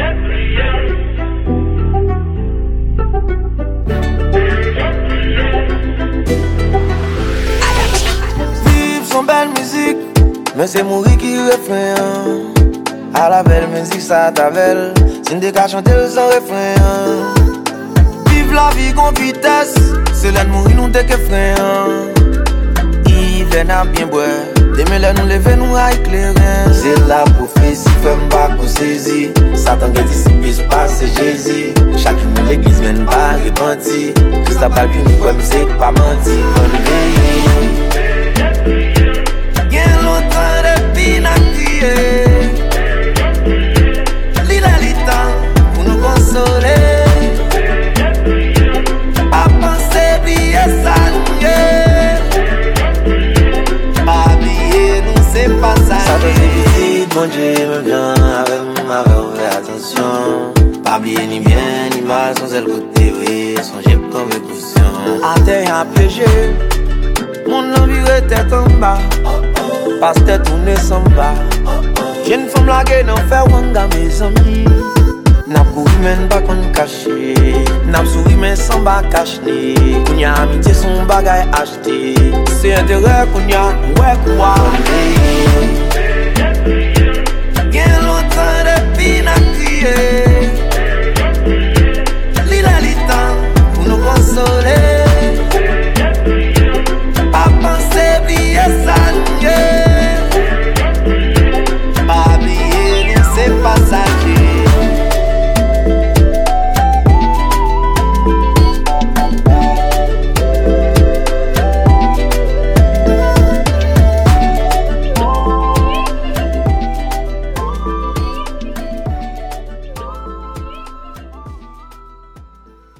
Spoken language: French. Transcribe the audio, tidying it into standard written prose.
Vive son belle musique, mais c'est mourir qui refrain. À la belle musique, ça t'avelle. C'est une décage chanter sans refrain. Vive la vie con vitesse, c'est là de mourir nous dès que frein. Yves n'a bien boire, demain là nous lever nous à éclairer. C'est la prophétie, femme pas qu'on saisit. Satan qui dit si pisse pas c'est Jésus. Chacune de l'église mène pas repenti. Christ a pas vu nous comme c'est pas menti. Bien longtemps depuis nature. Lila lita pour nous consoler. A penser bien ça pas ça. Ça te visite, mon Dieu me vient avec attention. Pas bien ni bien ni mal, sans elle côté, oui, songez comme émotion. À terre à piégé, mon envie était en bas. Parce que tourné sans bas. J'ai une femme là qui n'en fait wanga mes amis. N'a couru même pas qu'on caché. N'a souri mais sans bas caché. Qu'on y a amitié son bagage acheté. C'est intérêt qu'on y a, ouais quoi.